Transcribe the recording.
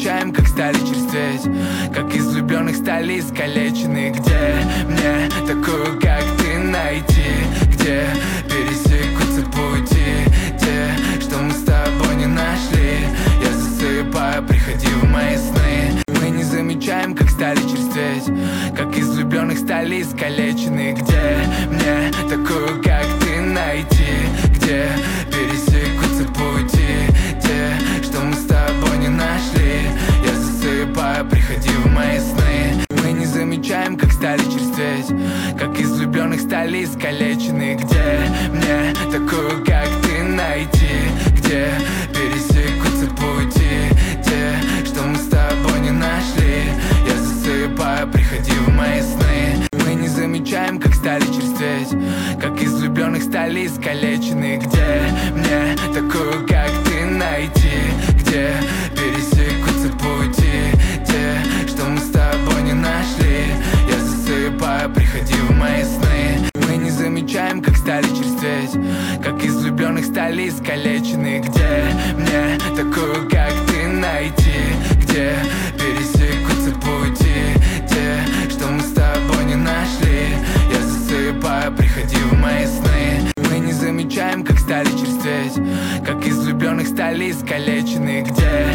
замечаем, как стали черстветь, как из влюбленных стали искалечены. Где мне такую, как ты, найти? Где пересекутся пути, те, что мы с тобой не нашли? Я засыпаю, приходи в мои сны. Мы не замечаем, как стали черстветь, как из влюбленных стали искалечены. Где мне такую, как ты, найти? Где пересекутся пути, те, что мы с тобой не нашли? Я засыпаю, приходи в мои сны. Мы не замечаем, как стали черстветь, как из влюбленных стали искалечены. Где мне такую, как ты, найти? Где пересекутся пути, те, что мы с тобой не нашли? Я засыпаю, приходи в мои сны. Мы не замечаем, как стали черстветь, как из влюбленных стали искалечены. Где мне такую, как ты, найти? Где пересекутся пути, те, что мы с тобой не нашли? Я засыпаю, приходи в мои сны. Мы не замечаем, как стали черстветь, как из влюбленных стали искалечены. Где мне такую, как ты, найти? Где пересекутся пути, те, что мы с тобой не нашли? Я засыпаю, приходи в мои сны. Мы не замечаем, как стали черстветь, как из влюбленных стали искалечены. Где